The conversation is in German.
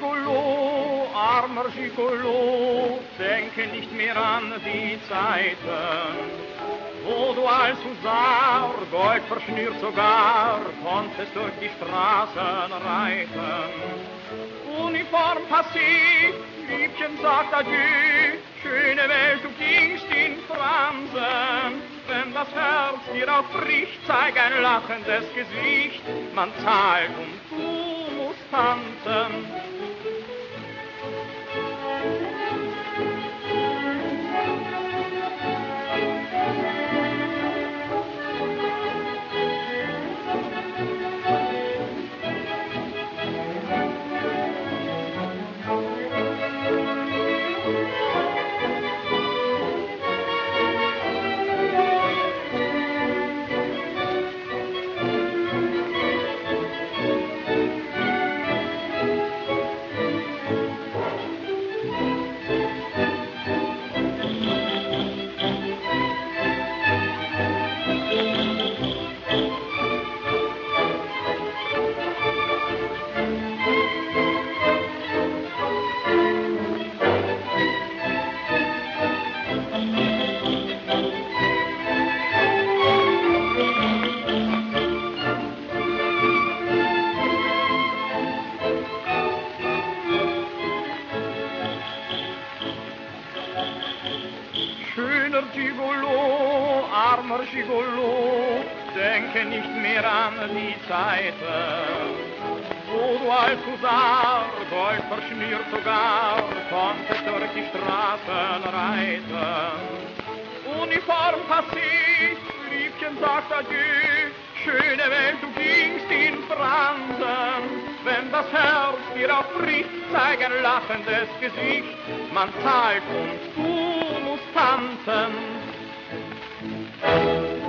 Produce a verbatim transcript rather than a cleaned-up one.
Gigolo, armer Gigolo, denke nicht mehr an die Zeiten, wo du als Husar, Gold verschnürt sogar, konntest durch die Straßen reiten. Uniform passé, Liebchen sagt adieu, schöne Welt, du gingst in Fransen. Wenn das Herz dir auch bricht, zeig ein lachendes Gesicht, man zahlt und du musst tanzen. Schöner Gigolo, armer Gigolo, denke nicht mehr an die Zeiten, wo du als Husar, Gold verschnürt sogar, konntest durch die Straßen reiten. Uniform passé, Liebchen sagt adieu, schöne Welt, du gingst in Fransen. Wenn das Herz dir auch bricht, zeig ein lachendes Gesicht, man zahlt und du musst tanzen.